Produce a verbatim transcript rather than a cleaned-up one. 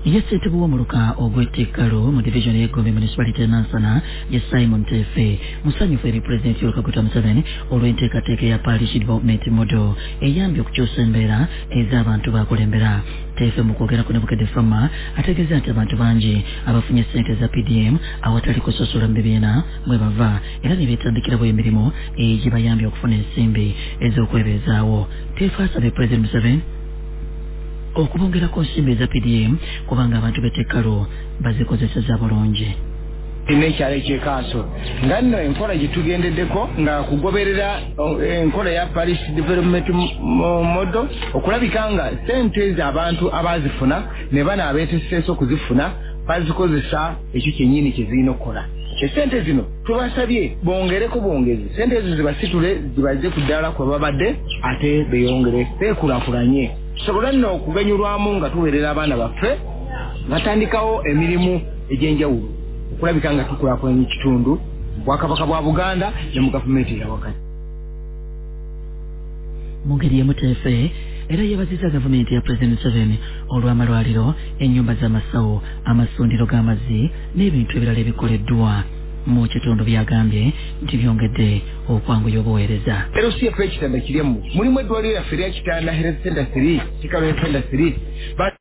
Yesete buwomuluka ogw'etteekalo mu division y'Egombe municipality Nansana ye Simon Tefe musanyufu eri President Yoweri Kaguta Museveni olw'enteekateeka ya parish development model eyambye okukyusa embeera ez'abantu bakulembera. Tefe mu kwogera ku Nebukedde Fama ategeeza nti abantu bangi abafunye ssente za P D M awatali kusosola mu bibiina mwe bava era ne beetandikirawo emirimu egibayambye okufuna ensimbi ez'okwebeezaawo. Tefe asabye President Museveni okubongera ku nsimbi za P D M kubanga abantu b'etteekalo bazikozeseza bulungi. Nekyalo ekyekaaso nga nno enkola gye tugendeddeko nga kugoberera enkola ya parish development model okulabika nga ssente z'abantu abazifuna ne bana abeeteeseesa okuzifuna bazikozesa ekyo kyennyini kye zirina okukola. Essente zino tubasabye bongereko bongezi ssente ezo zibasitule zibaze ku ddala kwe babadde ate beeyongere beekulaakulanye tusobole nno okuganyulwamu nga tuweerera abaana baffe batandikawo emirimu egy'enjawulo okulabika nga tukulaakulanya ekitundu Bwakabaka bwa Buganda ne mu gavumenti ya wakati. Mu ngeri y'emu Tefe era yeebazizza gavumenti ya President Museveni olw'amalwaliro, ennyumba z'amasawo, amasundiro g'amazzi n'ebintu ebirala ebikoleddwa mu kitundu byagambye nti byongedde okwanguya obuweereza. L C F ekitanda kirimu mulimu eddwaliro lyaffe erya Kitanda Health Center three Kikalu Center three